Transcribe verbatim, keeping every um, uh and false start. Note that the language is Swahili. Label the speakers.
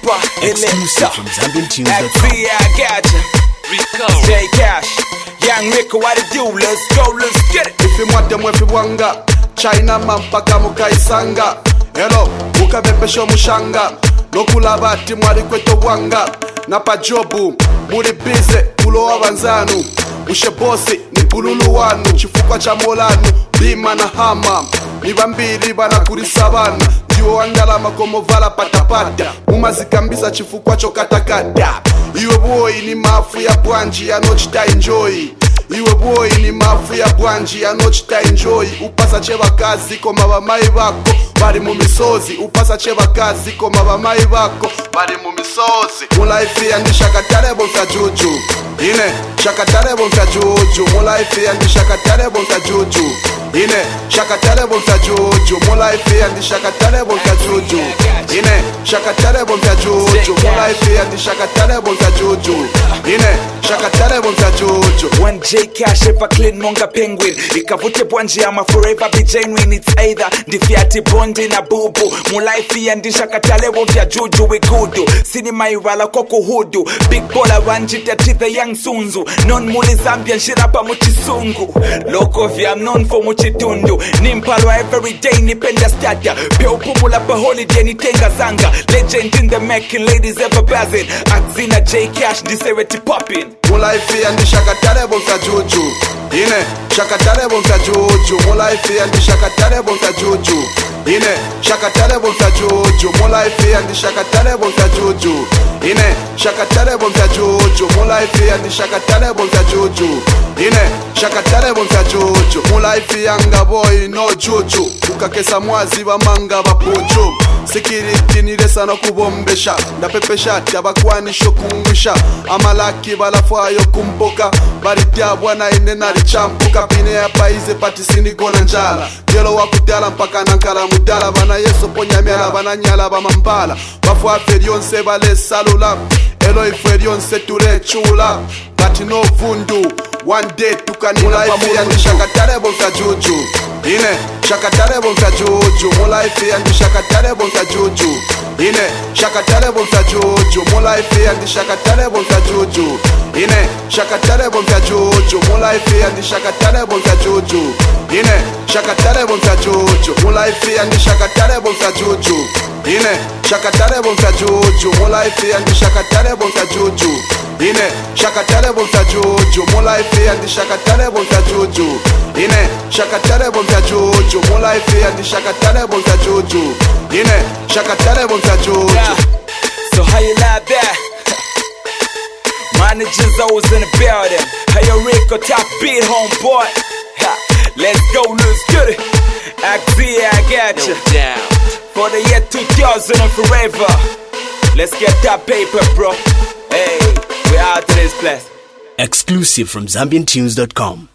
Speaker 1: paper.
Speaker 2: Exclusive from Zambian Tunes dot com.
Speaker 1: X Z, I gotcha.
Speaker 3: Rico.
Speaker 1: J Cash. Young Rico, what it do? Let's go, let's get it.
Speaker 4: If you want them if you wanga China mampaka mukaisanga Hello, mukabepesho mushanga Lokula bati mwari kweto wanga Napa jobu, muri bize Kulo avanzanu Ushe bosi, ni pululu wanu Chifukwa cha molanu, bima na hama Nibambiri bana kurisabana Jiwo andalama komo vala patapata Umazikambisa chifukwa chokatakata Iwe boy ni mafu ya bwanji Anochita enjoy Iwe boy ni mafu ya bwanji Anochita enjoy Upasa cheva kazi koma bamai bako Bari mu misozi Upasa cheva kazi koma bamai bako Bari mu misozi Mulaifi ya nishakatarebo mta juju Ine, shakatarebo mta juju Mulaifi ya nishakatarebo mta juju Ine, shakatarebo mta juju Mulaifi ya nishakatarebo mta juju Ine, shakatarebo mta juju Mulaifi ya nishakatarebo mta juju Ine, shakatarebo mta juju.
Speaker 1: When J Cash ever clean monga penguin Ikavute bwanji ama forever be genuine. It's either Ndifiati bondi na bubu Mulaifi ya ndishakatalewo vya juju wikudu Sinima iwala koko hudu Big baller wanjita titha young sunzu Non muli Zambia nshirapa muchisungu Loko vya known for muchitundu Nimpalwa everyday nipenda stata Pia upumula pa holiday nitenga zanga Legend in the making, ladies ever buzzing Axina J Cash ndiseweti popping
Speaker 4: Mulaifi ya ndishakatarebo mta juju Ine, shakatarebo mta juju Mulaifi ya ndishakatarebo mta juju Ine, shakatarebo mta juju Mulaifi ya ndishakatarebo mta juju Ine, shakatarebo mta juju Mulaifi ya ndishakatarebo mta juju Ine, shakatarebo mta juju Mulaifi ya nga boy no juju Ukakesa mwazi wa manga bapuju Security niresa no kubombesha Ndapepesha tabakwanisho kungwisha Amalaki balafwayo kumpoka Baritia bwana ine narichampuka Pine ya paize pati sinigona njala Jelo wakudala mpaka nankala mudala Bana yeso ponyamela bana nyala bamambala Bafwa ferionse bale salula Elo iferionse ture chula Bati no vundu One day tukani Mulaifi ya ndishakatarebo mta juju Ine, shakatarebo mta juju Mulaifi ya ndishakatarebo mta juju Ine, shakatarebo mta juju Mulaifi ya ndishakatarebo mta juju Ine, shakatarebo mta juju Mulaifi ya ndishakatarebo mta juju Ine, shakatarebo mta juju Mulaifi ya ndishakatarebo mta juju Ine, shakatarebo mta juju Mulaifi ya ndishakatarebo mta juju Ine, shakatarebo mta juju Mulaifi ya ndishakatarebo mta juju Ine, shakatarebo mta juju Mulaifi ya ndishakatarebo mta juju Ine, shakatarebo mta juju.
Speaker 1: Yeah. So how you like that? Managers always in the building. How you Rico top beat homeboy? Ha. Let's go, let's get it. X Z, I got you.
Speaker 3: No doubt.
Speaker 1: For the year two thousand and forever. Let's get that paper, bro. Hey, we out to this place.
Speaker 2: Exclusive from Zambian Tunes dot com.